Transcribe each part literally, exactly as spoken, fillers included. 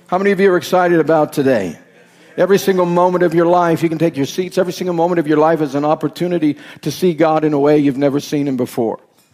How many of you are excited about today? Every single moment of your life, you can take your seats. Every single moment of your life is an opportunity to see God in a way you've never seen Him before.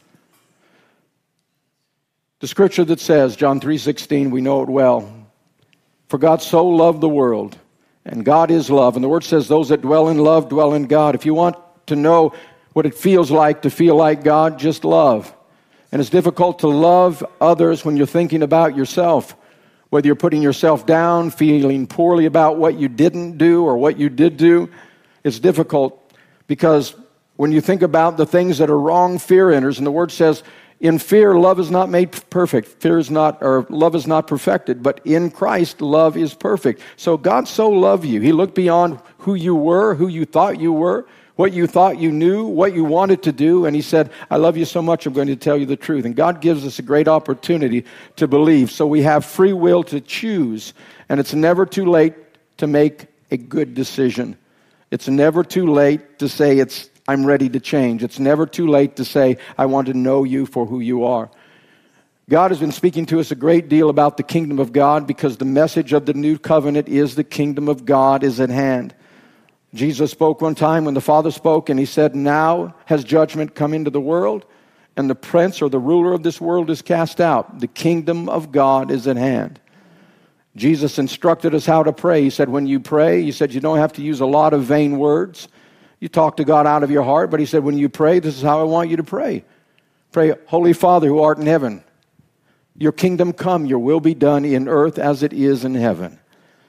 The scripture that says, John three sixteen, we know it well. For God so loved the world, and God is love. And the word says those that dwell in love dwell in God. If you want to know what it feels like to feel like God, just love. And it's difficult to love others when you're thinking about yourself. Whether you're putting yourself down, feeling poorly about what you didn't do or what you did do, it's difficult because when you think about the things that are wrong, fear enters. And the word says, in fear, love is not made perfect. Fear is not, or love is not perfected. But in Christ, love is perfect. So God so loved you. He looked beyond who you were, who you thought you were, what you thought you knew, what you wanted to do, and He said, I love you so much, I'm going to tell you the truth. And God gives us a great opportunity to believe. So we have free will to choose, and it's never too late to make a good decision. It's never too late to say, it's I'm ready to change. It's never too late to say, I want to know you for who you are. God has been speaking to us a great deal about the kingdom of God because the message of the new covenant is the kingdom of God is at hand. Jesus spoke one time when the Father spoke, and He said, now has judgment come into the world, and the prince or the ruler of this world is cast out. The kingdom of God is at hand. Jesus instructed us how to pray. He said, when you pray, He said, you don't have to use a lot of vain words. You talk to God out of your heart, but He said, when you pray, this is how I want you to pray. Pray, Holy Father who art in heaven, your kingdom come, your will be done in earth as it is in heaven.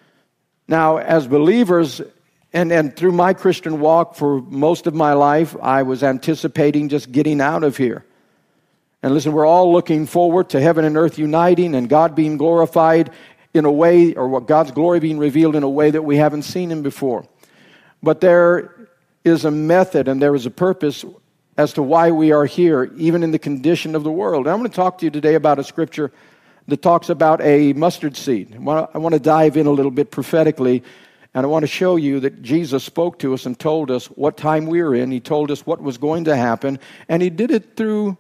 Now, as believers, And and through my Christian walk for most of my life, I was anticipating just getting out of here. And listen, we're all looking forward to heaven and earth uniting and God being glorified in a way, or what God's glory being revealed in a way that we haven't seen Him before. But there is a method and there is a purpose as to why we are here, even in the condition of the world. And I'm going to talk to you today about a scripture that talks about a mustard seed. I want to dive in a little bit prophetically. And I want to show you that Jesus spoke to us and told us what time we were in. He told us what was going to happen. And He did it through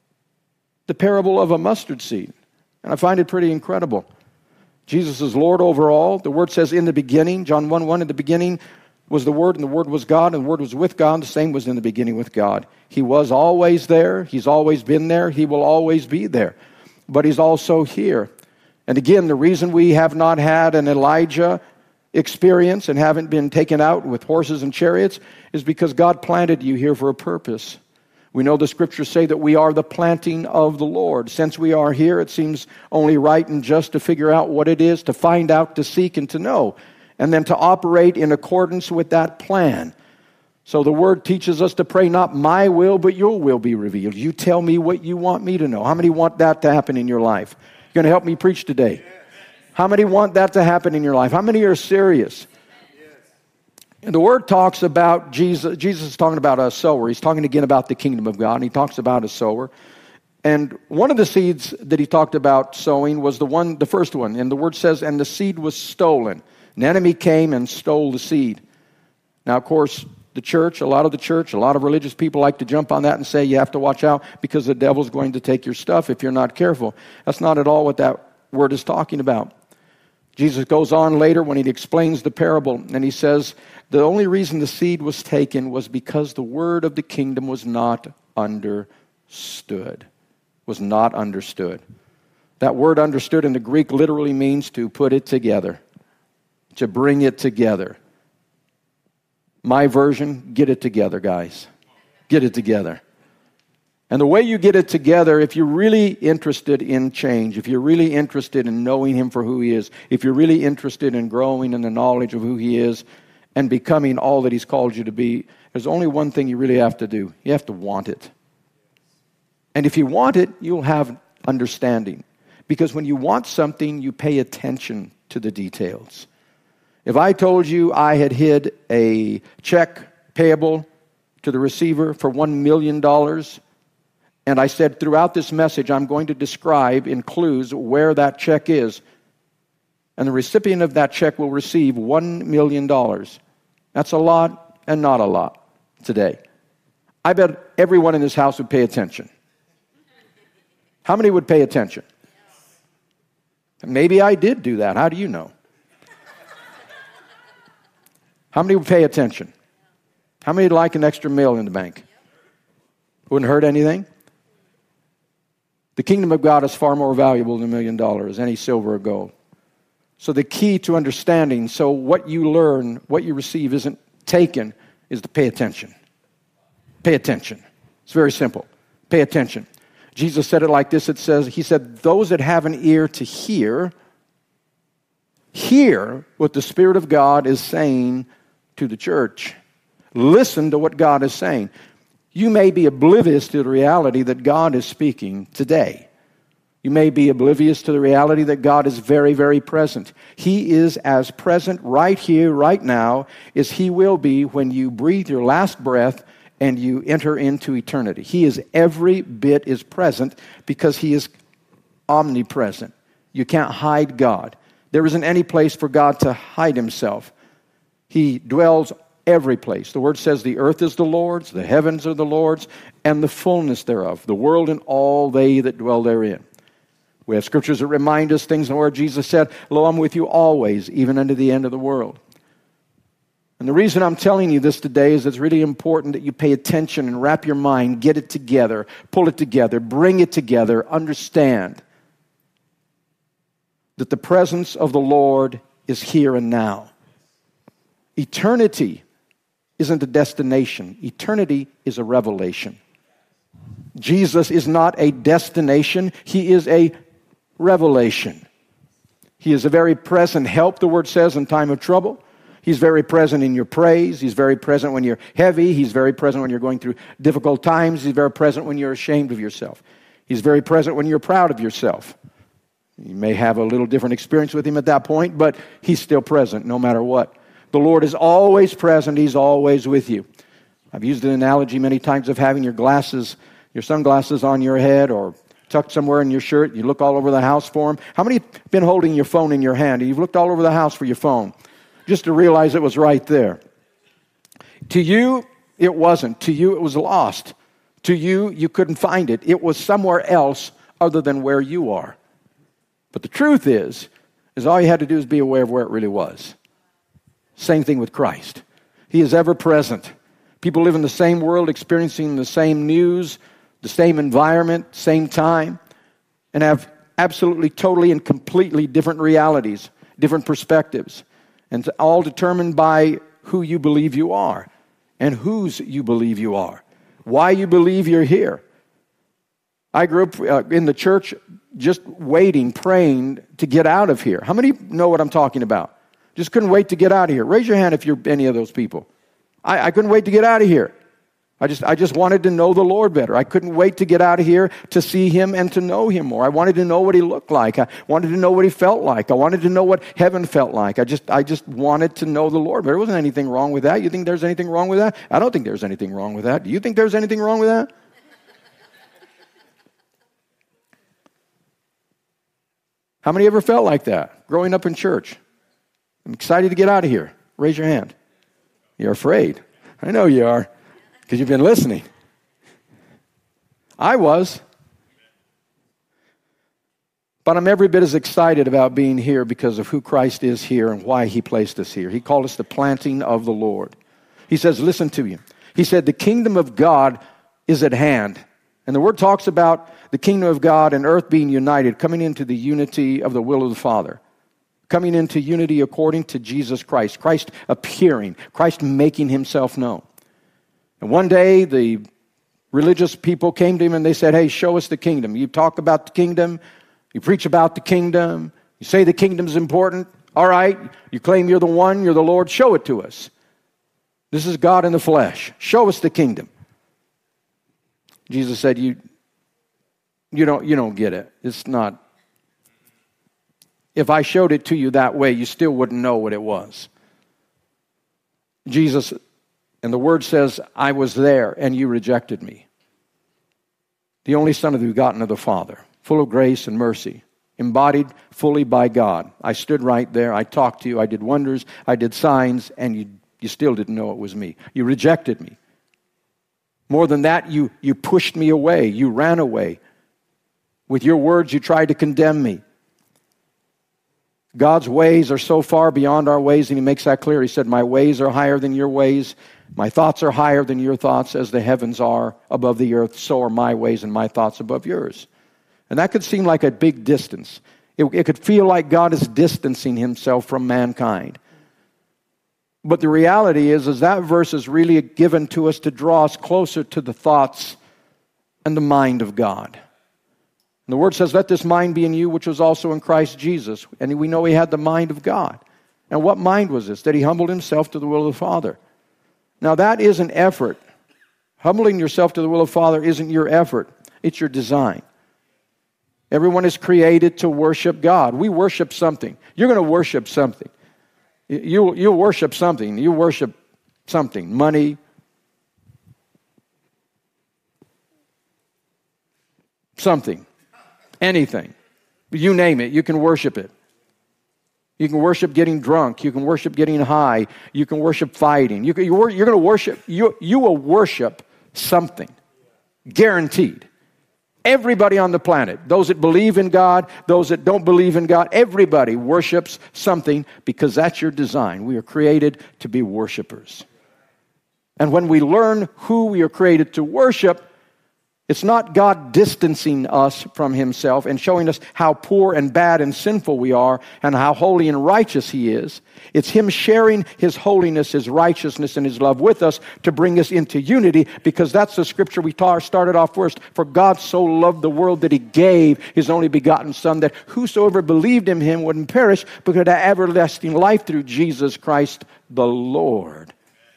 the parable of a mustard seed. And I find it pretty incredible. Jesus is Lord over all. The Word says in the beginning, John one one, in the beginning was the Word, and the Word was God, and the Word was with God. The same was in the beginning with God. He was always there. He's always been there. He will always be there. But He's also here. And again, the reason we have not had an Elijah experience and haven't been taken out with horses and chariots is because God planted you here for a purpose. We know the scriptures say that we are the planting of the Lord. Since we are here, it seems only right and just to figure out what it is, to find out, to seek, and to know, and then to operate in accordance with that plan. So the Word teaches us to pray, not my will, but your will be revealed. You tell me what you want me to know. How many want that to happen in your life? You're going to help me preach today. How many want that to happen in your life? How many are serious? And the Word talks about Jesus. Jesus is talking about a sower. He's talking again about the kingdom of God. And He talks about a sower. And one of the seeds that He talked about sowing was the one, the first one. And the Word says, and the seed was stolen. An enemy came and stole the seed. Now, of course, the church, a lot of the church, a lot of religious people like to jump on that and say you have to watch out because the devil's going to take your stuff if you're not careful. That's not at all what that word is talking about. Jesus goes on later when He explains the parable, and He says, the only reason the seed was taken was because the word of the kingdom was not understood. Was not understood. That word understood in the Greek literally means to put it together, to bring it together. My version, get it together, guys. Get it together. And the way you get it together, if you're really interested in change, if you're really interested in knowing Him for who He is, if you're really interested in growing in the knowledge of who He is and becoming all that He's called you to be, there's only one thing you really have to do. You have to want it. And if you want it, you'll have understanding. Because when you want something, you pay attention to the details. If I told you I had hid a check payable to the receiver for one million dollars, and I said throughout this message I'm going to describe in clues where that check is, and the recipient of that check will receive one million dollars. That's a lot and not a lot today. I bet everyone in this house would pay attention. How many would pay attention? Maybe I did do that. How do you know? How many would pay attention? How many would like an extra meal in the bank? Wouldn't hurt anything? The kingdom of God is far more valuable than a million dollars, any silver or gold. So the key to understanding, so what you learn, what you receive isn't taken, is to pay attention. Pay attention. It's very simple. Pay attention. Jesus said it like this. It says, he said, those that have an ear to hear, hear what the Spirit of God is saying to the church. Listen to what God is saying. You may be oblivious to the reality that God is speaking today. You may be oblivious to the reality that God is very, very present. He is as present right here, right now, as He will be when you breathe your last breath and you enter into eternity. He is every bit as present because He is omnipresent. You can't hide God. There isn't any place for God to hide Himself. He dwells every place. The Word says the earth is the Lord's, the heavens are the Lord's, and the fullness thereof, the world and all they that dwell therein. We have scriptures that remind us things where Jesus said, lo, I'm with you always, even unto the end of the world. And the reason I'm telling you this today is it's really important that you pay attention and wrap your mind, get it together, pull it together, bring it together, understand that the presence of the Lord is here and now. Eternity isn't a destination. Eternity is a revelation. Jesus is not a destination. He is a revelation. He is a very present help, the Word says, in time of trouble. He's very present in your praise. He's very present when you're heavy. He's very present when you're going through difficult times. He's very present when you're ashamed of yourself. He's very present when you're proud of yourself. You may have a little different experience with Him at that point, but He's still present no matter what. The Lord is always present. He's always with you. I've used an analogy many times of having your glasses, your sunglasses on your head or tucked somewhere in your shirt. You look all over the house for them. How many have been holding your phone in your hand? You've looked all over the house for your phone just to realize it was right there. To you, it wasn't. To you, it was lost. To you, you couldn't find it. It was somewhere else other than where you are. But the truth is, is all you had to do is be aware of where it really was. Same thing with Christ. He is ever present. People live in the same world, experiencing the same news, the same environment, same time, and have absolutely, totally, and completely different realities, different perspectives, and all determined by who you believe you are and whose you believe you are, why you believe you're here. I grew up uh, in the church just waiting, praying to get out of here. How many know what I'm talking about? Just couldn't wait to get out of here. Raise your hand if you're any of those people. I, I couldn't wait to get out of here. I just I just wanted to know the Lord better. I couldn't wait to get out of here to see Him and to know Him more. I wanted to know what He looked like. I wanted to know what He felt like. I wanted to know what heaven felt like. I just I just wanted to know the Lord. But there wasn't anything wrong with that. You think there's anything wrong with that? I don't think there's anything wrong with that. Do you think there's anything wrong with that? How many ever felt like that growing up in church? I'm excited to get out of here. Raise your hand. You're afraid. I know you are, because you've been listening. I was. But I'm every bit as excited about being here because of who Christ is here and why He placed us here. He called us the planting of the Lord. He says, listen to you. He said, the kingdom of God is at hand. And the Word talks about the kingdom of God and earth being united, coming into the unity of the will of the Father. Coming into unity according to Jesus Christ. Christ appearing. Christ making Himself known. And one day the religious people came to Him and they said, hey, show us the kingdom. You talk about the kingdom. You preach about the kingdom. You say the kingdom's important. All right. You claim you're the one. You're the Lord. Show it to us. This is God in the flesh. Show us the kingdom. Jesus said, you, you don't, you don't get it. It's not. If I showed it to you that way, you still wouldn't know what it was. Jesus, and the Word says, I was there and you rejected me. The only Son of the begotten of the Father, full of grace and mercy, embodied fully by God. I stood right there. I talked to you. I did wonders. I did signs, and you, you still didn't know it was me. You rejected me. More than that, you, you pushed me away. You ran away. With your words, you tried to condemn me. God's ways are so far beyond our ways, and he makes that clear. He said, my ways are higher than your ways. My thoughts are higher than your thoughts. As the heavens are above the earth, so are my ways and my thoughts above yours. And that could seem like a big distance. It, it could feel like God is distancing himself from mankind. But the reality is, is that verse is really given to us to draw us closer to the thoughts and the mind of God. And the word says, let this mind be in you, which was also in Christ Jesus. And we know he had the mind of God. And what mind was this? That he humbled himself to the will of the Father. Now that is an effort. Humbling yourself to the will of the Father isn't your effort. It's your design. Everyone is created to worship God. We worship something. You're going to worship something. You, you worship something. You worship something. Money. Something. Anything. You name it. You can worship it. You can worship getting drunk. You can worship getting high. You can worship fighting. You can, you're you're going to worship. You, you will worship something. Guaranteed. Everybody on the planet, those that believe in God, those that don't believe in God, everybody worships something because that's your design. We are created to be worshipers. And when we learn who we are created to worship, it's not God distancing us from himself and showing us how poor and bad and sinful we are and how holy and righteous he is. It's him sharing his holiness, his righteousness, and his love with us to bring us into unity, because that's the scripture we ta- started off first. For God so loved the world that he gave his only begotten Son, that whosoever believed in him wouldn't perish, but could have everlasting life through Jesus Christ the Lord.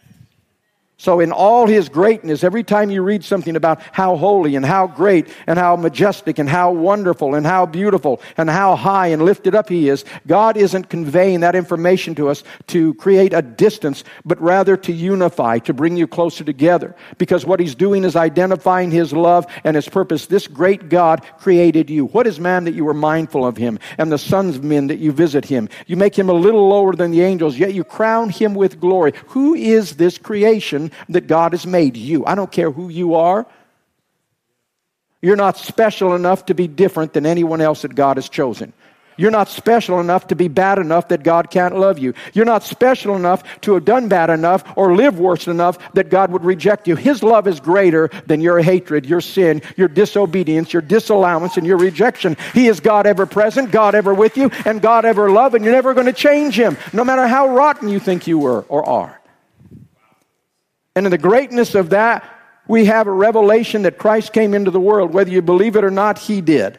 So in all his greatness, every time you read something about how holy and how great and how majestic and how wonderful and how beautiful and how high and lifted up he is, God isn't conveying that information to us to create a distance, but rather to unify, to bring you closer together. Because what he's doing is identifying his love and his purpose. This great God created you. What is man that you are mindful of him, and the sons of men that you visit him? You make him a little lower than the angels, yet you crown him with glory. Who is this creation that God has made? You. I don't care who you are. You're not special enough to be different than anyone else that God has chosen. You're not special enough to be bad enough that God can't love you. You're not special enough to have done bad enough or live worse enough that God would reject you. His love is greater than your hatred, your sin, your disobedience, your disallowance, and your rejection. He is God ever present, God ever with you, and God ever love, and you're never going to change him, no matter how rotten you think you were or are. And in the greatness of that, we have a revelation that Christ came into the world. Whether you believe it or not, he did.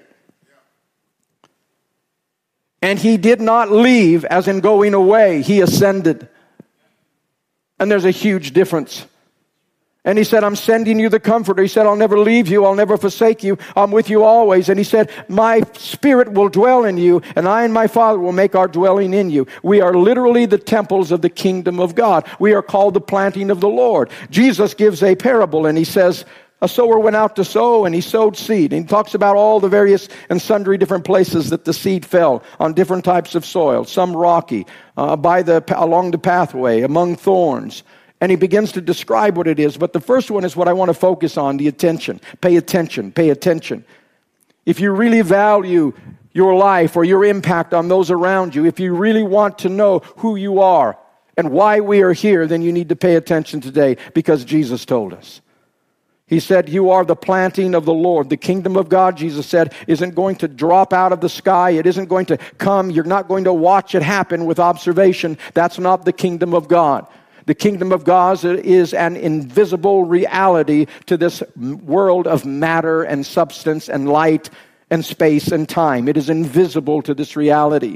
And he did not leave as in going away. He ascended. And there's a huge difference. And he said, I'm sending you the Comforter. He said, I'll never leave you. I'll never forsake you. I'm with you always. And he said, my Spirit will dwell in you, and I and my Father will make our dwelling in you. We are literally the temples of the kingdom of God. We are called the planting of the Lord. Jesus gives a parable, and he says, a sower went out to sow, and he sowed seed. And he talks about all the various and sundry different places that the seed fell on different types of soil. Some rocky, uh, by the along the pathway, among thorns. And he begins to describe what it is. But the first one is what I want to focus on, the attention. Pay attention. Pay attention. If you really value your life or your impact on those around you, if you really want to know who you are and why we are here, then you need to pay attention today, because Jesus told us. He said, you are the planting of the Lord. The kingdom of God, Jesus said, isn't going to drop out of the sky. It isn't going to come. You're not going to watch it happen with observation. That's not the kingdom of God. The kingdom of God is an invisible reality to this world of matter and substance and light and space and time. It is invisible to this reality.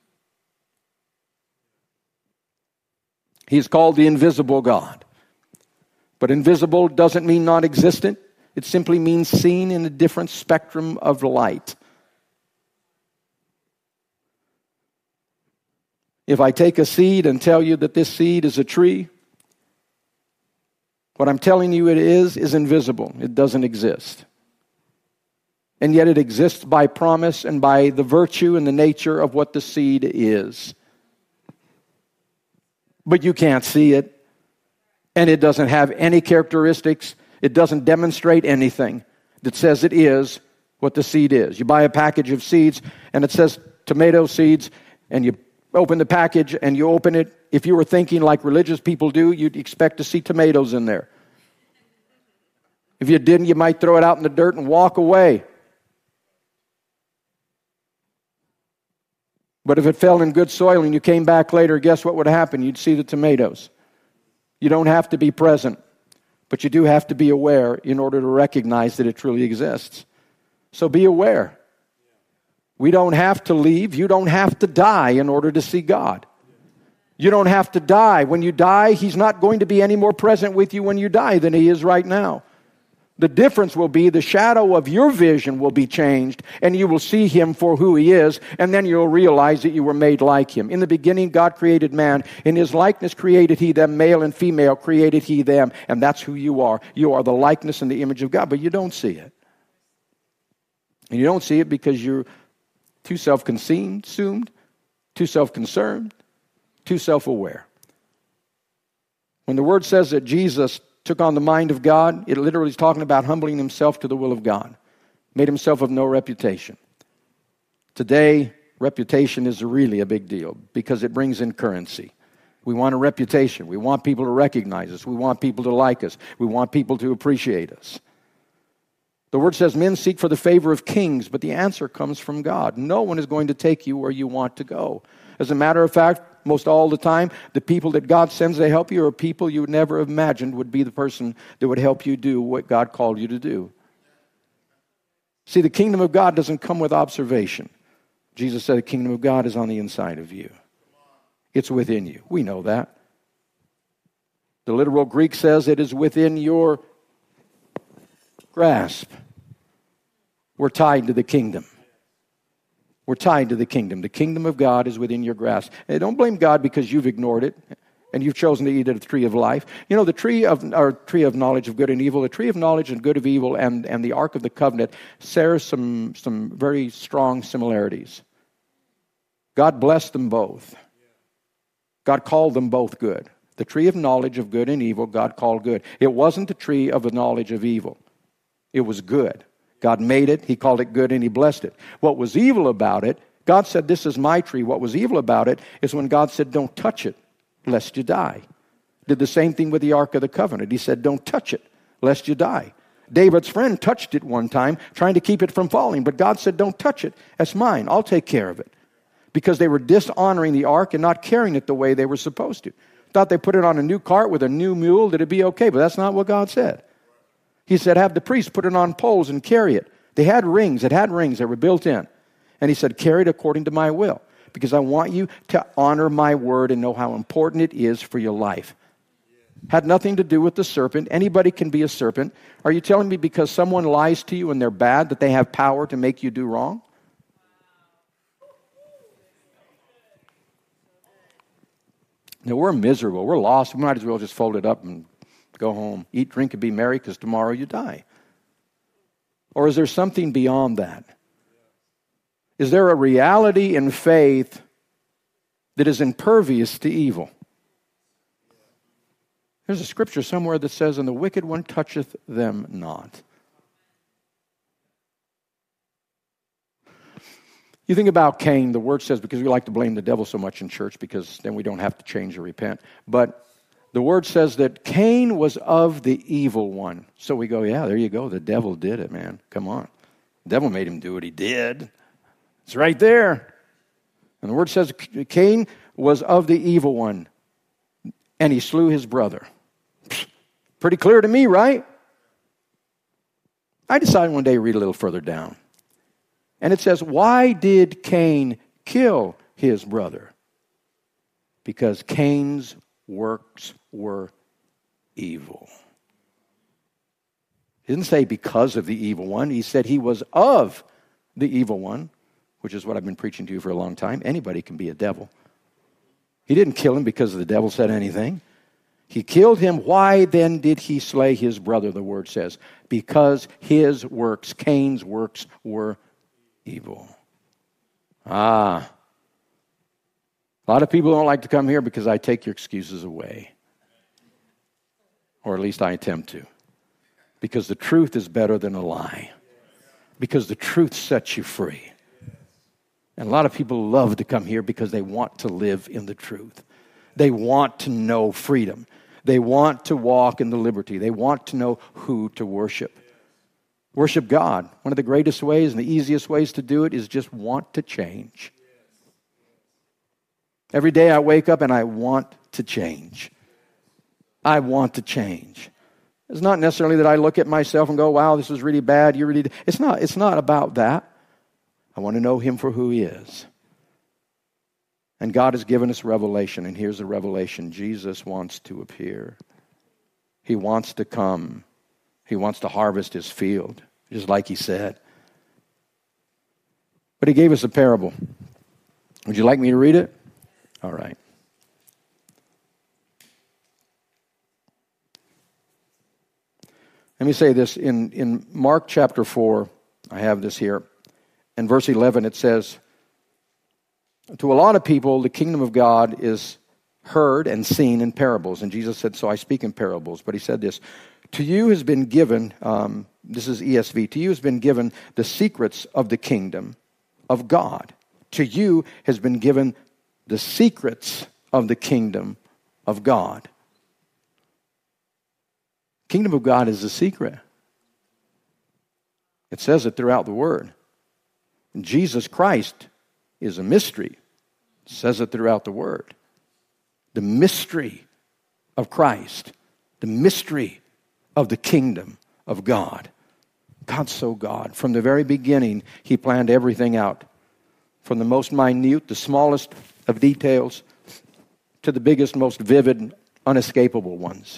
He's called the invisible God. But invisible doesn't mean non-existent. It simply means seen in a different spectrum of light. If I take a seed and tell you that this seed is a tree, what I'm telling you it is, is invisible. It doesn't exist. And yet it exists by promise and by the virtue and the nature of what the seed is. But you can't see it. And it doesn't have any characteristics. It doesn't demonstrate anything that says it is what the seed is. You buy a package of seeds and it says tomato seeds. and you open the package and you open it, if you were thinking like religious people do, you'd expect to see tomatoes in there. If you didn't, you might throw it out in the dirt and walk away. But if it fell in good soil and you came back later, guess what would happen? You'd see the tomatoes. You don't have to be present, but you do have to be aware in order to recognize that it truly exists. So be aware. We don't have to leave. You don't have to die in order to see God. You don't have to die. When you die, He's not going to be any more present with you when you die than He is right now. The difference will be the shadow of your vision will be changed, and you will see Him for who He is, and then you'll realize that you were made like Him. In the beginning, God created man. In His likeness created He them, male and female created He them, and that's who you are. You are the likeness and the image of God, but you don't see it. And you don't see it because you're too self-consumed, too self-concerned, too self-aware. When the Word says that Jesus took on the mind of God, it literally is talking about humbling Himself to the will of God. Made Himself of no reputation. Today, reputation is really a big deal because it brings in currency. We want a reputation. We want people to recognize us. We want people to like us. We want people to appreciate us. The Word says men seek for the favor of kings, but the answer comes from God. No one is going to take you where you want to go. As a matter of fact, most all the time, the people that God sends to help you are people you would never have imagined would be the person that would help you do what God called you to do. See, the kingdom of God doesn't come with observation. Jesus said the kingdom of God is on the inside of you. It's within you. We know that. The literal Greek says it is within your grasp. We're tied to the kingdom. We're tied to the kingdom. The kingdom of God is within your grasp. And don't blame God because you've ignored it and you've chosen to eat of the tree of life. You know, the tree of or tree of knowledge of good and evil, the tree of knowledge and good of evil and, and the Ark of the Covenant share some, some very strong similarities. God blessed them both. God called them both good. The tree of knowledge of good and evil, God called good. It wasn't the tree of the knowledge of evil. It was good. God made it, He called it good, and He blessed it. What was evil about it, God said, this is my tree. What was evil about it is when God said, don't touch it, lest you die. Did the same thing with the Ark of the Covenant. He said, don't touch it, lest you die. David's friend touched it one time, trying to keep it from falling, but God said, don't touch it. That's mine. I'll take care of it. Because they were dishonoring the ark and not carrying it the way they were supposed to. Thought they put it on a new cart with a new mule, that it'd be okay, but that's not what God said. He said, have the priests put it on poles and carry it. They had rings. It had rings that were built in. And He said, carry it according to my will, because I want you to honor my word and know how important it is for your life. Had nothing to do with the serpent. Anybody can be a serpent. Are you telling me because someone lies to you and they're bad that they have power to make you do wrong? No, we're miserable. We're lost. We might as well just fold it up and go home. Eat, drink, and be merry, because tomorrow you die. Or is there something beyond that? Is there a reality in faith that is impervious to evil? There's a scripture somewhere that says, and the wicked one toucheth them not. You think about Cain, the Word says, because we like to blame the devil so much in church, because then we don't have to change or repent. But the Word says that Cain was of the evil one. So we go, yeah, there you go. The devil did it, man. Come on. The devil made him do what he did. It's right there. And the Word says Cain was of the evil one, and he slew his brother. Pretty clear to me, right? I decided one day to read a little further down. And it says, why did Cain kill his brother? Because Cain's works were evil. He didn't say because of the evil one. He said he was of the evil one, which is what I've been preaching to you for a long time. Anybody can be a devil. He didn't kill him because the devil said anything. He killed him. Why then did he slay his brother, the Word says? Because his works, Cain's works, were evil. Ah. A lot of people don't like to come here because I take your excuses away. Or at least I attempt to. Because the truth is better than a lie. Because the truth sets you free. And a lot of people love to come here because they want to live in the truth. They want to know freedom. They want to walk in the liberty. They want to know who to worship. Worship God. One of the greatest ways and the easiest ways to do it is just want to change. Every day I wake up and I want to change. I want to change. It's not necessarily that I look at myself and go, wow, this is really bad. You really. It's not, it's not about that. I want to know Him for who He is. And God has given us revelation, and here's the revelation. Jesus wants to appear. He wants to come. He wants to harvest His field, just like He said. But He gave us a parable. Would you like me to read it? All right. Let me say this. In, in Mark chapter four, I have this here. In verse eleven, it says, to a lot of people, the kingdom of God is heard and seen in parables. And Jesus said, so I speak in parables. But He said this, to you has been given, um, this is E S V, to you has been given the secrets of the kingdom of God. To you has been given the secrets of the kingdom of God. Kingdom of God is a secret. It says it throughout the Word. Jesus Christ is a mystery. It says it throughout the Word. The mystery of Christ. The mystery of the kingdom of God. God's so God. From the very beginning, He planned everything out. From the most minute, the smallest of details, to the biggest, most vivid, unescapable ones.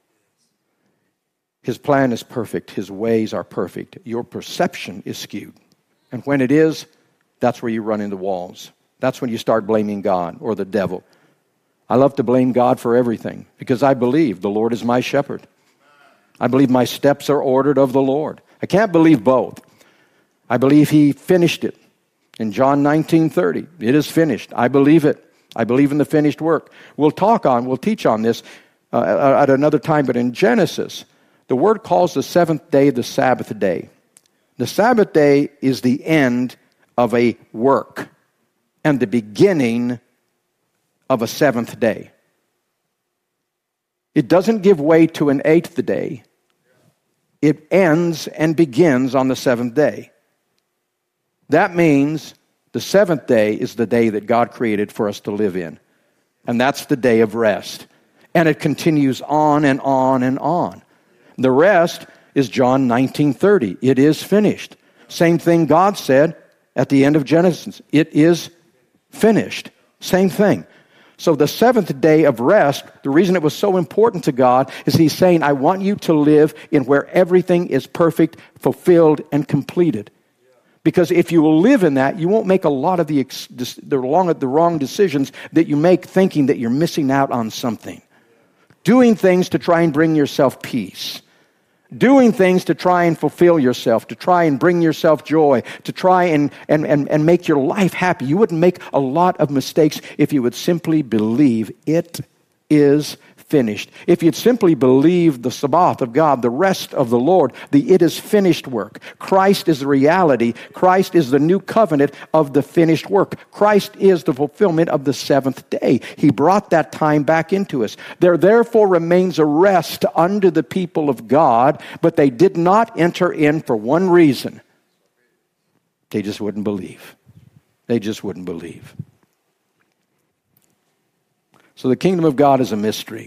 His plan is perfect. His ways are perfect. Your perception is skewed. And when it is, that's where you run into walls. That's when you start blaming God or the devil. I love to blame God for everything because I believe the Lord is my shepherd. I believe my steps are ordered of the Lord. I can't believe both. I believe He finished it. In John nineteen thirty, it is finished. I believe it. I believe in the finished work. We'll talk on, we'll teach on this uh, at another time, but in Genesis, the Word calls the seventh day the Sabbath day. The Sabbath day is the end of a work and the beginning of a seventh day. It doesn't give way to an eighth day. It ends and begins on the seventh day. That means the seventh day is the day that God created for us to live in. And that's the day of rest. And it continues on and on and on. The rest is John nineteen thirty. It is finished. Same thing God said at the end of Genesis. It is finished. Same thing. So the seventh day of rest, the reason it was so important to God is He's saying, I want you to live in where everything is perfect, fulfilled, and completed. Because if you will live in that, you won't make a lot of the, the, wrong, the wrong decisions that you make thinking that you're missing out on something. Doing things to try and bring yourself peace. Doing things to try and fulfill yourself, to try and bring yourself joy, to try and, and, and, and make your life happy. You wouldn't make a lot of mistakes if you would simply believe it is finished. If you'd simply believe the Sabbath of God, the rest of the Lord, the it is finished work. Christ is the reality. Christ is the new covenant of the finished work. Christ is the fulfillment of the seventh day. He brought that time back into us. There therefore remains a rest unto the people of God, but they did not enter in for one reason. They just wouldn't believe. They just wouldn't believe. So the kingdom of God is a mystery.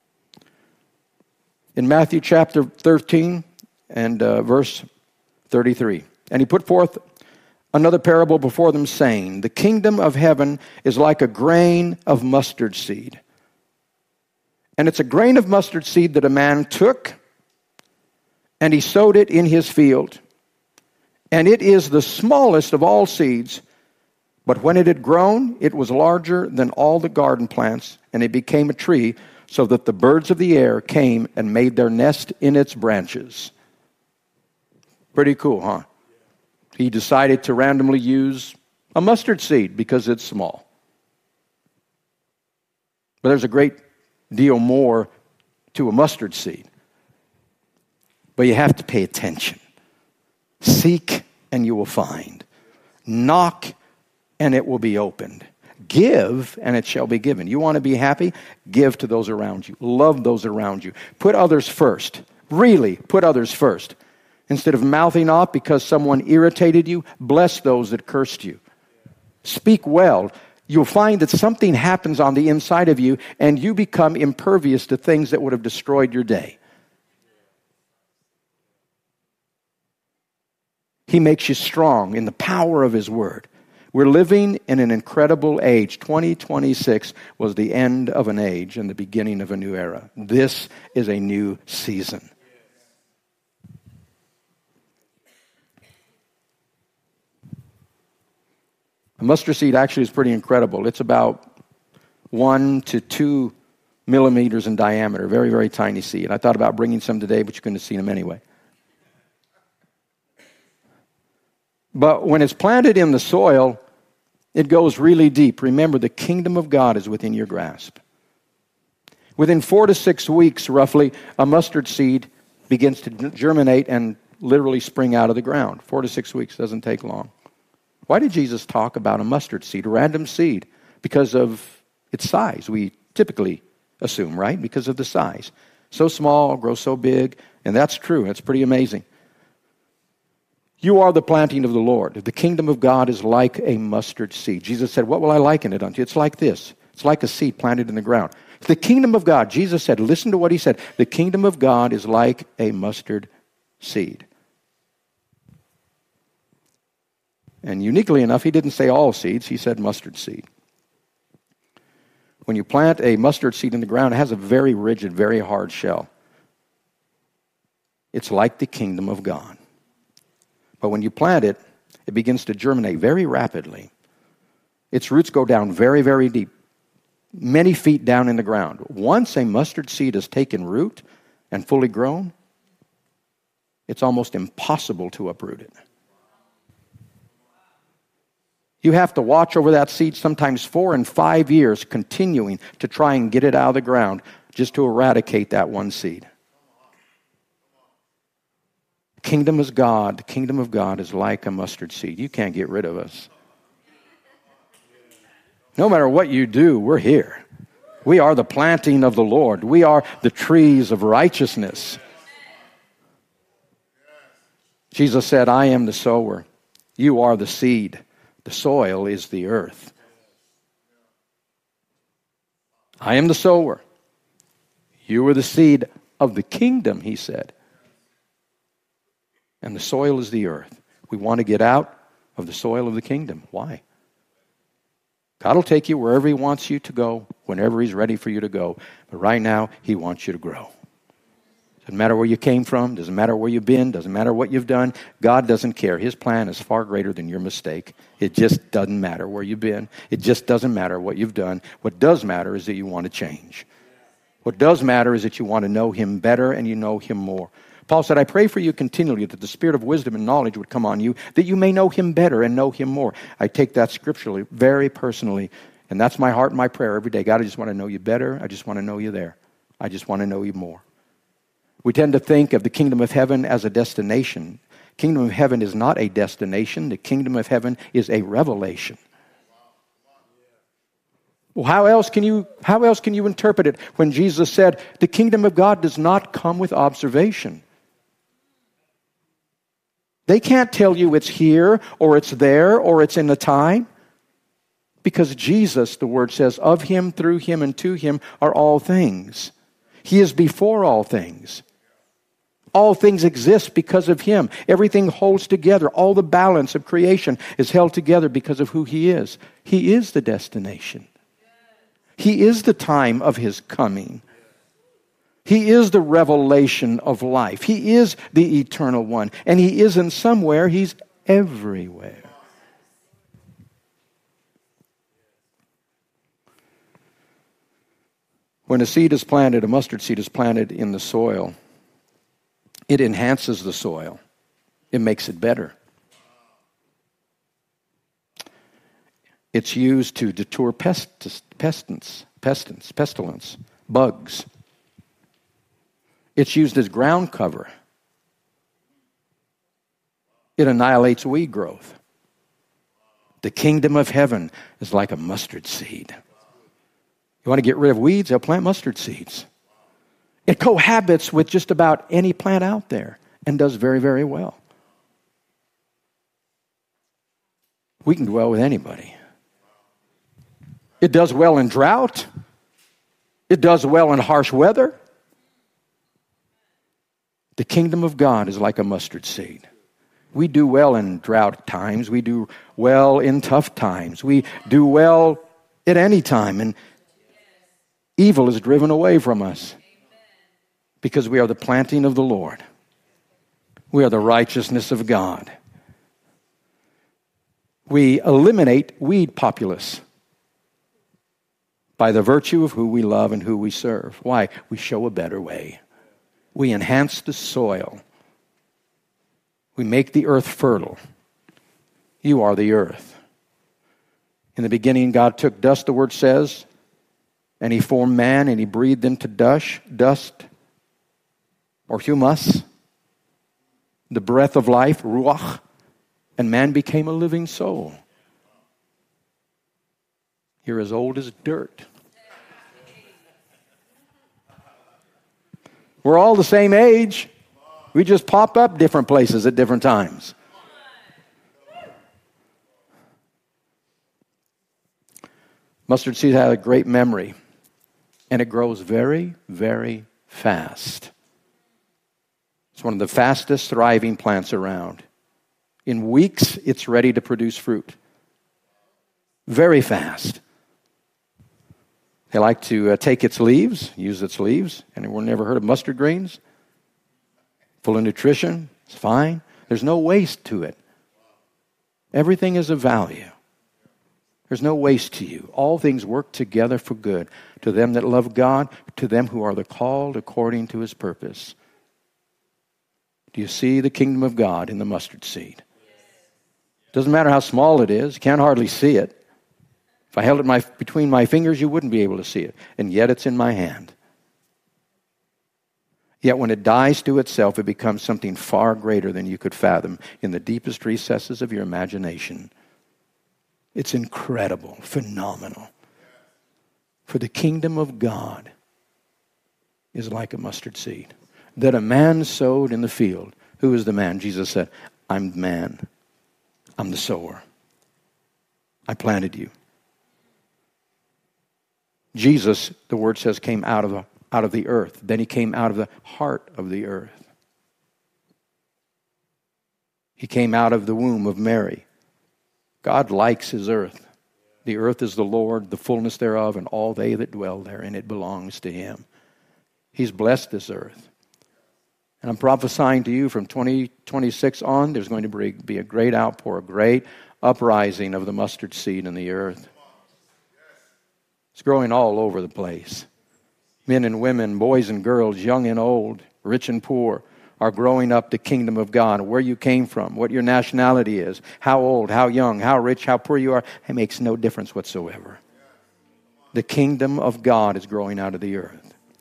In Matthew chapter thirteen and uh, verse thirty-three, and He put forth another parable before them, saying, the kingdom of heaven is like a grain of mustard seed. And it's a grain of mustard seed that a man took, and he sowed it in his field. And it is the smallest of all seeds, but when it had grown, it was larger than all the garden plants, and it became a tree, so that the birds of the air came and made their nest in its branches. Pretty cool, huh? He decided to randomly use a mustard seed because it's small. But there's a great deal more to a mustard seed. But you have to pay attention. Seek and you will find. Knock and it will be opened. Give, and it shall be given. You want to be happy? Give to those around you. Love those around you. Put others first. Really, put others first. Instead of mouthing off because someone irritated you, bless those that cursed you. Speak well. You'll find that something happens on the inside of you, and you become impervious to things that would have destroyed your day. He makes you strong in the power of His Word. We're living in an incredible age. twenty twenty-six was the end of an age and the beginning of a new era. This is a new season. A mustard seed actually is pretty incredible. It's about one to two millimeters in diameter. Very, very tiny seed. I thought about bringing some today, but you couldn't have seen them anyway. But when it's planted in the soil, it goes really deep. Remember, the kingdom of God is within your grasp. Within four to six weeks, roughly, a mustard seed begins to germinate and literally spring out of the ground. Four to six weeks doesn't take long. Why did Jesus talk about a mustard seed, a random seed? Because of its size. We typically assume, right? Because of the size. So small, grows so big, and that's true. That's pretty amazing. You are the planting of the Lord. The kingdom of God is like a mustard seed. Jesus said, what will I liken it unto? It's like this. It's like a seed planted in the ground. The kingdom of God, Jesus said, listen to what He said. The kingdom of God is like a mustard seed. And uniquely enough, He didn't say all seeds. He said mustard seed. When you plant a mustard seed in the ground, it has a very rigid, very hard shell. It's like the kingdom of God. But when you plant it, it begins to germinate very rapidly. Its roots go down very, very deep, many feet down in the ground. Once a mustard seed has taken root and fully grown, it's almost impossible to uproot it. You have to watch over that seed sometimes four and five years, continuing to try and get it out of the ground just to eradicate that one seed. Kingdom is God. The kingdom of God is like a mustard seed. You can't get rid of us. No matter what you do, we're here. We are the planting of the Lord. We are the trees of righteousness. Jesus said, I am the sower. You are the seed. The soil is the earth. I am the sower. You are the seed of the kingdom, He said. And the soil is the earth. We want to get out of the soil of the kingdom. Why? God will take you wherever He wants you to go, whenever He's ready for you to go. But right now, He wants you to grow. Doesn't matter where you came from. Doesn't matter where you've been. Doesn't matter what you've done. God doesn't care. His plan is far greater than your mistake. It just doesn't matter where you've been. It just doesn't matter what you've done. What does matter is that you want to change. What does matter is that you want to know Him better and you know Him more. Paul said, I pray for you continually that the spirit of wisdom and knowledge would come on you, that you may know Him better and know Him more. I take that scripturally, very personally, and that's my heart and my prayer every day. God, I just want to know You better. I just want to know You there. I just want to know You more. We tend to think of the kingdom of heaven as a destination. Kingdom of heaven is not a destination. The kingdom of heaven is a revelation. Well, how else can you, how else can you interpret it when Jesus said, the kingdom of God does not come with observation? They can't tell you it's here or it's there or it's in the time. Because Jesus, the word says, of Him, through Him, and to Him are all things. He is before all things. All things exist because of Him. Everything holds together. All the balance of creation is held together because of who He is. He is the destination. He is the time of His coming. He is the revelation of life. He is the eternal one. And He isn't somewhere. He's everywhere. When a seed is planted, a mustard seed is planted in the soil, it enhances the soil. It makes it better. It's used to deter pestis, pestilence, pestilence, pestilence, bugs. It's used as ground cover. It annihilates weed growth. The kingdom of heaven is like a mustard seed. You want to get rid of weeds? They'll plant mustard seeds. It cohabits with just about any plant out there and does very, very well. We can dwell with anybody. It does well in drought. It does well in harsh weather. The kingdom of God is like a mustard seed. We do well in drought times. We do well in tough times. We do well at any time. And evil is driven away from us because we are the planting of the Lord. We are the righteousness of God. We eliminate weed populace by the virtue of who we love and who we serve. Why? We show a better way. We enhance the soil. We make the earth fertile. You are the earth. In the beginning, God took dust, the word says, and he formed man and he breathed into dust, dust or humus, the breath of life, ruach, and man became a living soul. You're as old as dirt. We're all the same age. We just pop up different places at different times. Mustard seed has a great memory, and it grows very, very fast. It's one of the fastest thriving plants around. In weeks, it's ready to produce fruit. Very fast. They like to uh, take its leaves, use its leaves. Anyone never heard of mustard greens? Full of nutrition. It's fine. There's no waste to it. Everything is of value. There's no waste to you. All things work together for good to them that love God, to them who are the called according to his purpose. Do you see the kingdom of God in the mustard seed? Doesn't matter how small it is. You can't hardly see it. If I held it my, between my fingers, you wouldn't be able to see it. And yet it's in my hand. Yet when it dies to itself, it becomes something far greater than you could fathom in the deepest recesses of your imagination. It's incredible, phenomenal. For the kingdom of God is like a mustard seed that a man sowed in the field. Who is the man? Jesus said, I'm the man. I'm the sower. I planted you. Jesus, the word says, came out of the, out of the earth. Then he came out of the heart of the earth. He came out of the womb of Mary. God likes his earth. The earth is the Lord, the fullness thereof, and all they that dwell therein. It belongs to him. He's blessed this earth. And I'm prophesying to you from twenty twenty-six on, there's going to be a great outpour, a great uprising of the mustard seed in the earth. It's growing all over the place. Men and women, boys and girls, young and old, rich and poor, are growing up the kingdom of God. Where you came from, what your nationality is, how old, how young, how rich, how poor you are, it makes no difference whatsoever. The kingdom of God is growing out of the earth.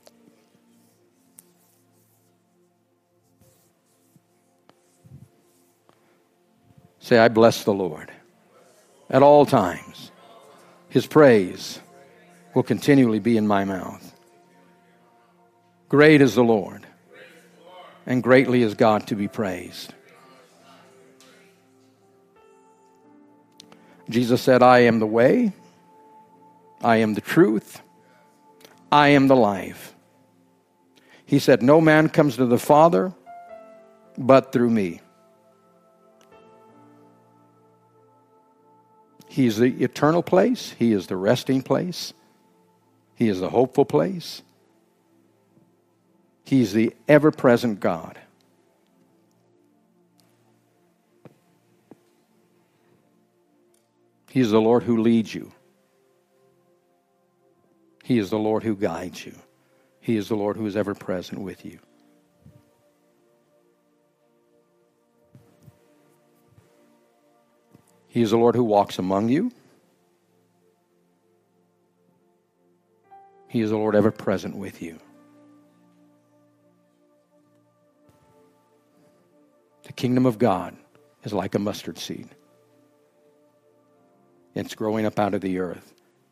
Say, I bless the Lord at all times. His praise will continually be in my mouth. Great is the Lord, and greatly is God to be praised. Jesus said, I am the way, I am the truth, I am the life. He said, no man comes to the Father but through me. He is the eternal place. He is the resting place. He is the hopeful place. He is the ever-present God. He is the Lord who leads you. He is the Lord who guides you. He is the Lord who is ever present with you. He is the Lord who walks among you. He is the Lord ever present with you. The kingdom of God is like a mustard seed. It's growing up out of the earth.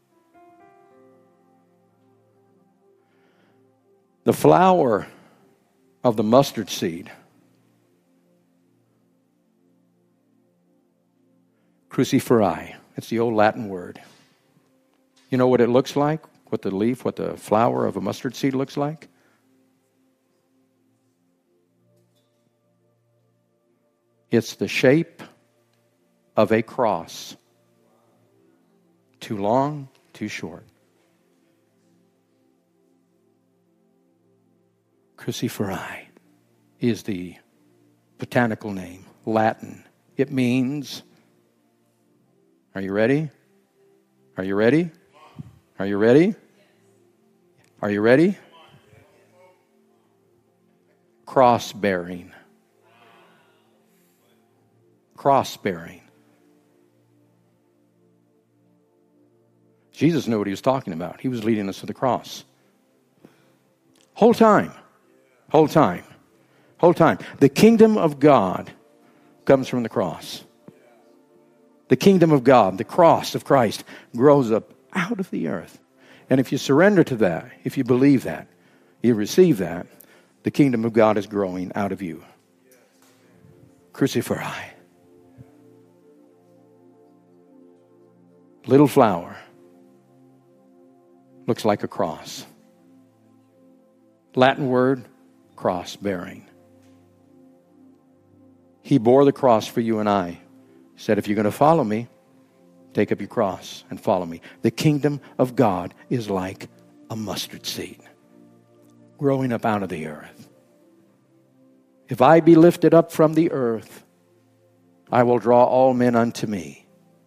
The flower of the mustard seed, cruciferi, it's the old Latin word. You know what it looks like? What the leaf, what the flower of a mustard seed looks like? It's the shape of a cross. Too long, too short. Cruciferi is the botanical name, Latin. It means, are you ready? Are you ready? Are you ready? Are you ready? Cross-bearing. Cross-bearing. Jesus knew what he was talking about. He was leading us to the cross. Whole time. Whole time. Whole time. The kingdom of God comes from the cross. The kingdom of God, the cross of Christ, grows up out of the earth. And if you surrender to that, if you believe that, you receive that, the kingdom of God is growing out of you. Cruciferi. Little flower. Looks like a cross. Latin word, cross-bearing. He bore the cross for you and I. He said, if you're going to follow me, take up your cross and follow me. The kingdom of God is like a mustard seed growing up out of the earth. If I be lifted up from the earth, I will draw all men unto me.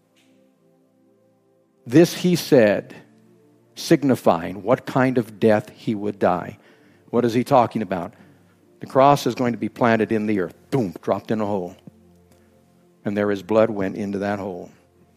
This he said, signifying what kind of death he would die. What is he talking about? The cross is going to be planted in the earth. Boom, dropped in a hole. And there his blood went into that hole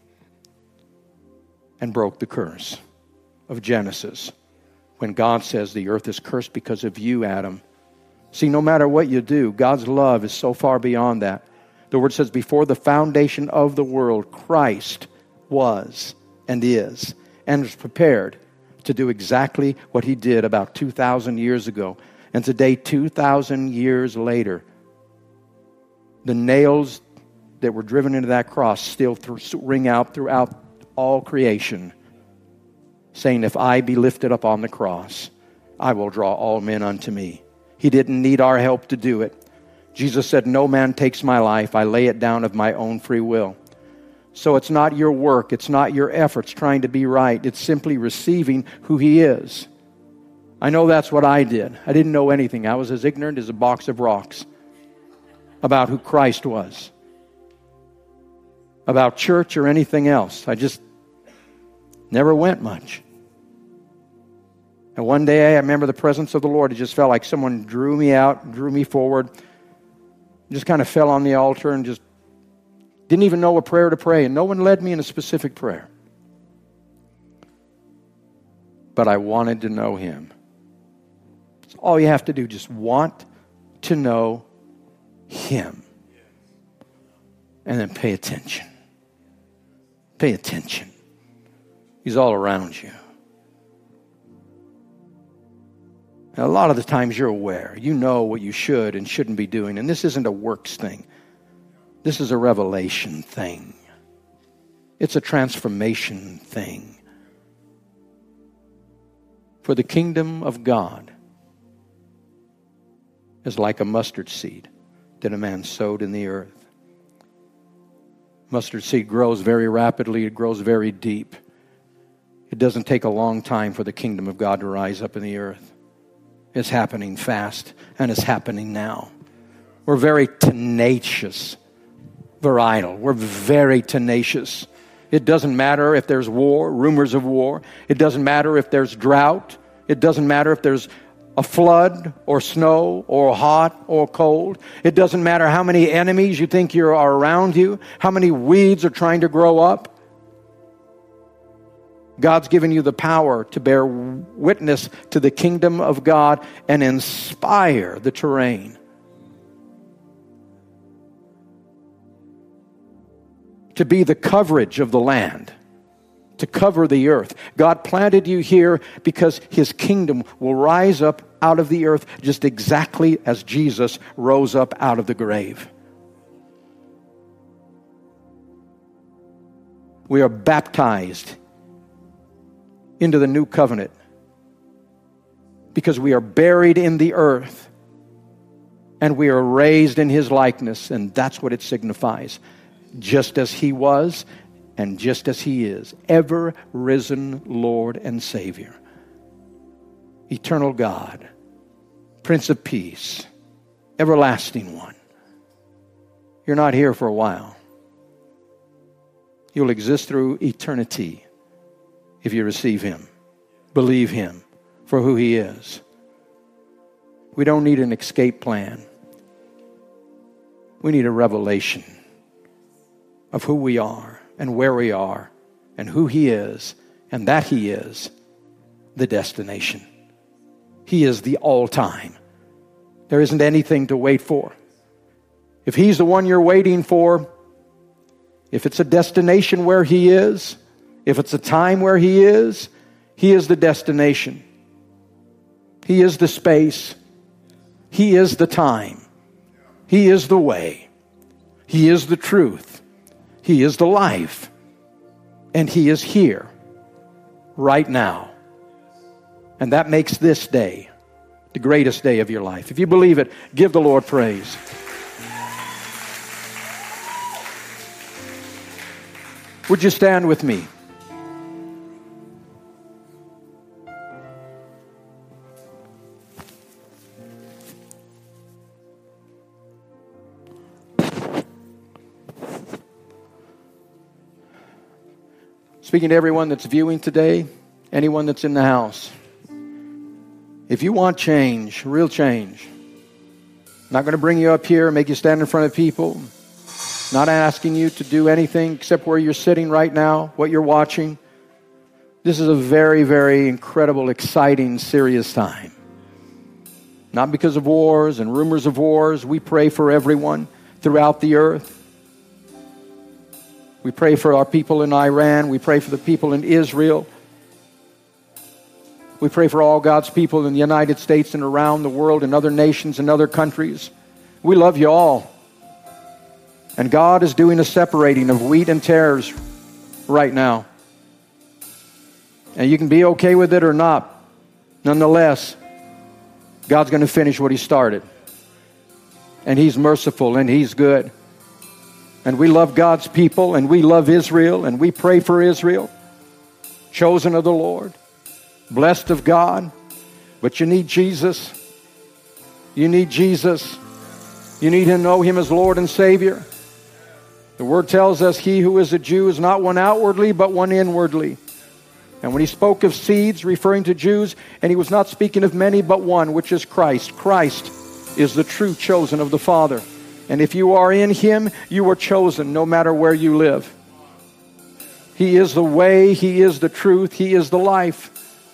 and broke the curse of Genesis. When God says the earth is cursed because of you, Adam. See, no matter what you do, God's love is so far beyond that. The word says, before the foundation of the world, Christ was and is and is prepared to do exactly what he did about two thousand years ago. And today, two thousand years later, the nails that were driven into that cross still th- ring out throughout all creation, saying, if I be lifted up on the cross, I will draw all men unto me. He didn't need our help to do it. Jesus said, no man takes my life. I lay it down of my own free will. So it's not your work. It's not your efforts trying to be right. It's simply receiving who he is. I know that's what I did. I didn't know anything. I was as ignorant as a box of rocks about who Christ was, about church or anything else. I just never went much. And one day I remember the presence of the Lord. It just felt like someone drew me out, drew me forward, just kind of fell on the altar and just didn't even know a prayer to pray. And no one led me in a specific prayer. But I wanted to know him. That's all you have to do, just want to know him. And then pay attention. Pay attention. He's all around you. And a lot of the times you're aware. You know what you should and shouldn't be doing. And this isn't a works thing. This is a revelation thing. It's a transformation thing. For the kingdom of God is like a mustard seed that a man sowed in the earth. Mustard seed grows very rapidly. It grows very deep. It doesn't take a long time for the kingdom of God to rise up in the earth. It's happening fast, and it's happening now. We're very tenacious, varietal. We're very tenacious. It doesn't matter if there's war, rumors of war. It doesn't matter if there's drought. It doesn't matter if there's a flood or snow or hot or cold. It doesn't matter how many enemies you think you are around you, how many weeds are trying to grow up. God's given you the power to bear witness to the kingdom of God and inspire the terrain. To be the coverage of the land. to cover the earth. God planted you here because His kingdom will rise up out of the earth just exactly as Jesus rose up out of the grave. We are baptized into the new covenant because we are buried in the earth and we are raised in His likeness, and that's what it signifies. Just as He was and just as He is, ever risen Lord and Savior, eternal God, Prince of Peace, everlasting one. You're not here for a while. You'll exist through eternity if you receive Him, believe Him for who He is. We don't need an escape plan. We need a revelation of who we are and where we are and who He is, and that He is the destination. He is the all-time. There isn't anything to wait for. If He's the one you're waiting for, if it's a destination where He is, if it's a time where He is, He is the destination. He is the space. He is the time. He is the way. He is the truth. He is the life. And He is here right now. And that makes this day the greatest day of your life. If you believe it, give the Lord praise. Would you stand with me? Speaking to everyone that's viewing today, anyone that's in the house, if you want change, real change, I'm not going to bring you up here, make you stand in front of people, not asking you to do anything except where you're sitting right now, what you're watching. This is a very, very incredible, exciting, serious time. Not because of wars and rumors of wars. We pray for everyone throughout the earth. We pray for our people in Iran. We pray for the people in Israel. We pray for all God's people in the United States and around the world and other nations and other countries. We love you all. And God is doing a separating of wheat and tares right now. And you can be okay with it or not. Nonetheless, God's going to finish what He started. And He's merciful and He's good. And we love God's people, and we love Israel, and we pray for Israel, chosen of the Lord, blessed of God. But you need Jesus. You need Jesus. You need to know Him as Lord and Savior. The Word tells us He who is a Jew is not one outwardly, but one inwardly. And when He spoke of seeds, referring to Jews, and He was not speaking of many, but one, which is Christ. Christ is the true chosen of the Father. And if you are in Him, you are chosen no matter where you live. He is the way, He is the truth, He is the life.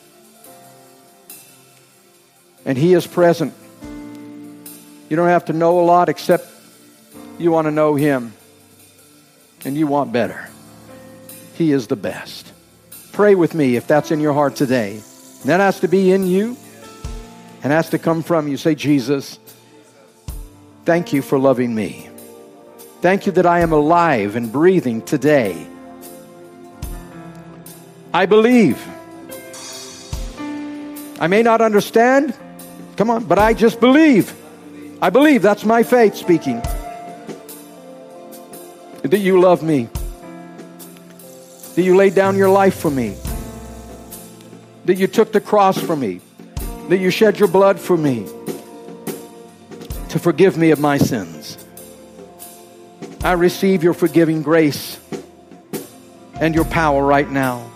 And He is present. You don't have to know a lot except you want to know Him. And you want better. He is the best. Pray with me if that's in your heart today. And that has to be in you and has to come from you. Say, Jesus, thank you for loving me. Thank you that I am alive and breathing today. I believe. I may not understand. Come on, but I just believe. I believe. That's my faith speaking. That you love me. That you laid down your life for me. That you took the cross for me. That you shed your blood for me. To forgive me of my sins. I receive your forgiving grace and your power right now.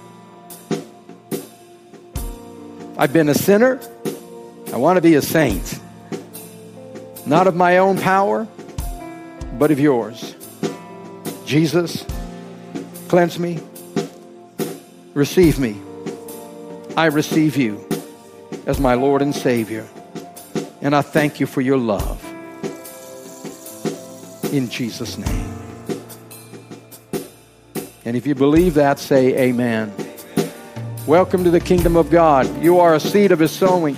I've been a sinner. I want to be a saint. Not of my own power, but of yours. Jesus, cleanse me. Receive me. I receive you as my Lord and Savior. And I thank you for your love. In Jesus' name. And if you believe that, say amen. Welcome to the kingdom of God. You are a seed of His sowing.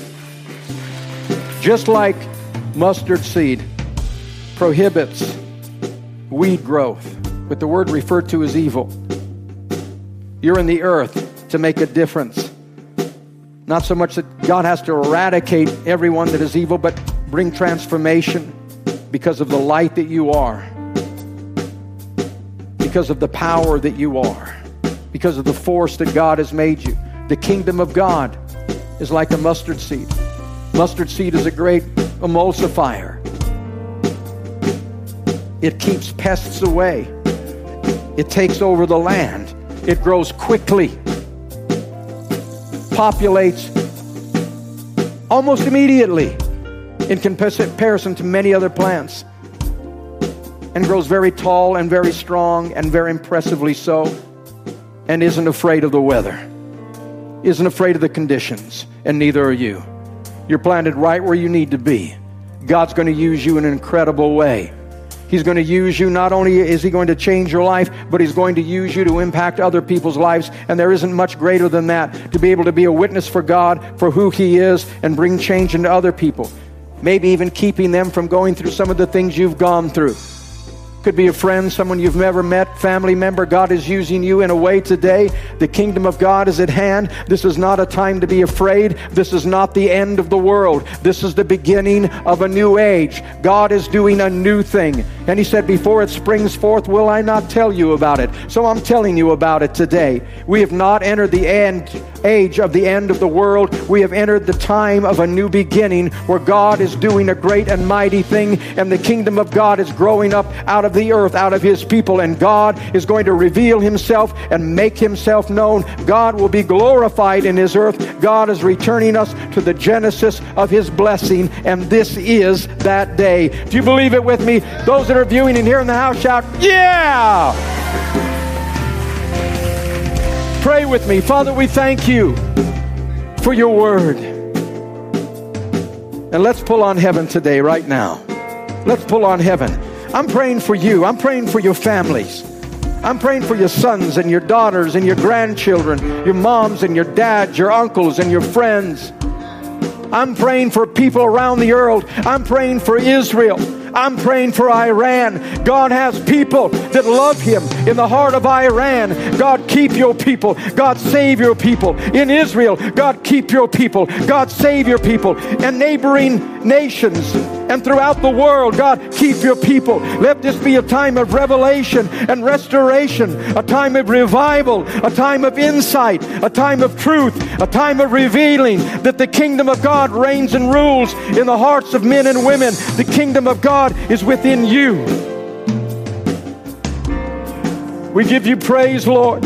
Just like mustard seed prohibits weed growth, with the word referred to as evil. You're in the earth to make a difference. Not so much that God has to eradicate everyone that is evil, but bring transformation because of the light that you are, because of the power that you are, because of the force that God has made you. The kingdom of God is like a mustard seed. Mustard seed is a great emulsifier. It keeps pests away. It takes over the land. It grows quickly. Populates almost immediately in comparison to many other plants. And grows very tall and very strong and very impressively so. And isn't afraid of the weather. Isn't afraid of the conditions. And neither are you. You're planted right where you need to be. God's going to use you in an incredible way. He's going to use you. Not only is He going to change your life, but He's going to use you to impact other people's lives. And there isn't much greater than that, to be able to be a witness for God, for who He is, and bring change into other people. Maybe even keeping them from going through some of the things you've gone through. Could be a friend, someone you've never met, family member. God is using you in a way today. The kingdom of God is at hand. This is not a time to be afraid. This is not the end of the world. This is the beginning of a new age. God is doing a new thing. And He said, before it springs forth, will I not tell you about it? So I'm telling you about it today. We have not entered the end age of the end of the world. We have entered the time of a new beginning where God is doing a great and mighty thing, and the kingdom of God is growing up out of the earth, out of His people, and God is going to reveal Himself and make Himself known. God will be glorified in His earth. God is returning us to the genesis of His blessing, and this is that day. If you believe it with me, those that are viewing and here in the house, shout, yeah! Pray with me. Father, we thank You for Your word. And let's pull on heaven today, right now. Let's pull on heaven. I'm praying for you. I'm praying for your families. I'm praying for your sons and your daughters and your grandchildren, your moms and your dads, your uncles and your friends. I'm praying for people around the world. I'm praying for Israel. I'm praying for Iran. God has people that love Him in the heart of Iran. God, keep Your people. God, save Your people. In Israel, God, keep Your people. God, save Your people. And neighboring nations and throughout the world, God, keep Your people. Let this be a time of revelation and restoration, a time of revival, a time of insight, a time of truth, a time of revealing that the kingdom of God reigns and rules in the hearts of men and women. The kingdom of God is within you. We give You praise, Lord,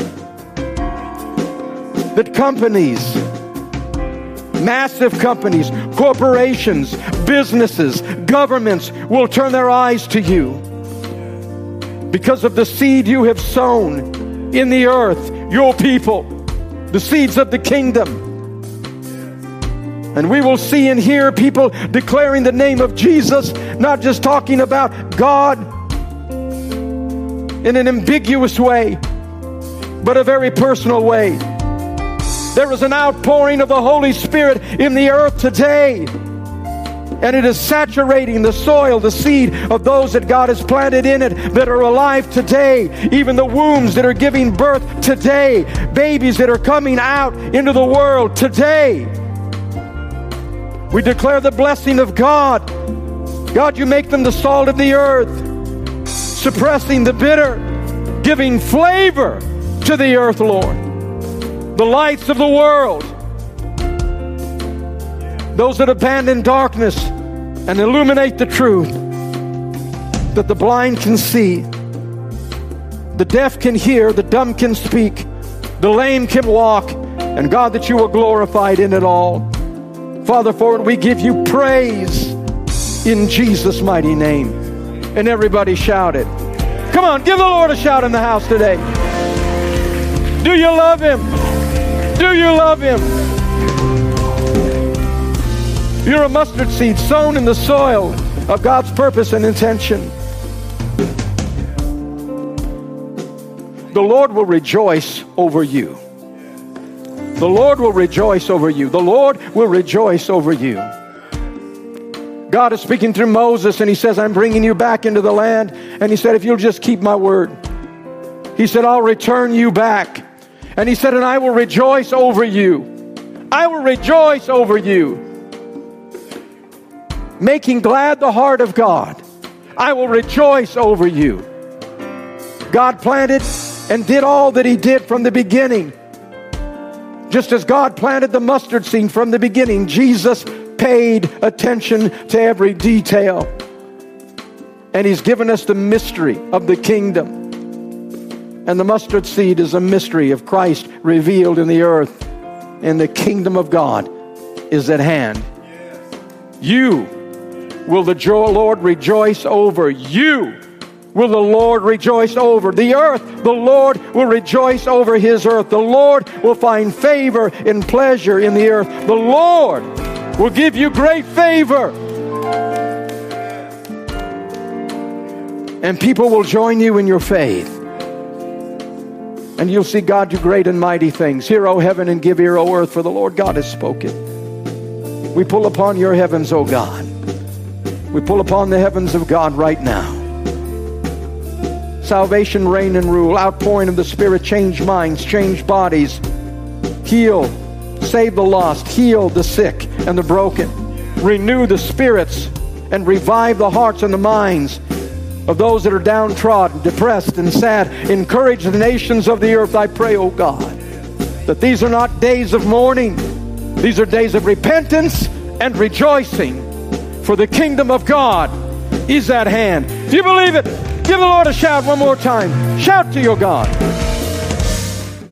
that companies, massive companies, corporations, businesses, governments will turn their eyes to You because of the seed You have sown in the earth, Your people, the seeds of the kingdom. And we will see and hear people declaring the name of Jesus, not just talking about God in an ambiguous way, but a very personal way. There is an outpouring of the Holy Spirit in the earth today, and it is saturating the soil, the seed of those that God has planted in it that are alive today. Even the wombs that are giving birth today, babies that are coming out into the world today. We declare the blessing of God. God, You make them the salt of the earth, suppressing the bitter, giving flavor to the earth, Lord. The lights of the world. Those that abandon darkness and illuminate the truth, that the blind can see, the deaf can hear, the dumb can speak, the lame can walk, and God, that You are glorified in it all. Father, for it we give You praise in Jesus' mighty name. And everybody shout it. Come on, give the Lord a shout in the house today. Do you love Him? Do you love Him? You're a mustard seed sown in the soil of God's purpose and intention. the Lord will rejoice over you. The Lord will rejoice over you. The Lord will rejoice over you. God is speaking through Moses, and he says, I'm bringing you back into the land. And he said, if you'll just keep my word. He said, I'll return you back. And he said, and I will rejoice over you. I will rejoice over you. Making glad the heart of God. I will rejoice over you. God planted and did all that he did from the beginning. Just as God planted the mustard seed from the beginning, Jesus paid attention to every detail. And he's given us the mystery of the kingdom. And the mustard seed is a mystery of Christ revealed in the earth. And the kingdom of God is at hand. You will the Lord rejoice over. You will the Lord rejoice over. The earth, the Lord will rejoice over his earth. The Lord will find favor and pleasure in the earth. The Lord will give you great favor. And people will join you in your faith. And you'll see God do great and mighty things. Hear, O heaven, and give ear, O earth, for the Lord God has spoken. We pull upon your heavens, O God. We pull upon the heavens of God right now. Salvation, reign, and rule. Outpouring of the Spirit, change minds, change bodies. Heal, save the lost. Heal the sick and the broken. Renew the spirits and revive the hearts and the minds of those that are downtrodden, depressed, and sad. Encourage the nations of the earth, I pray, O God, that these are not days of mourning. These are days of repentance and rejoicing, for the kingdom of God is at hand. Do you believe it? Give the Lord a shout one more time. Shout to your God.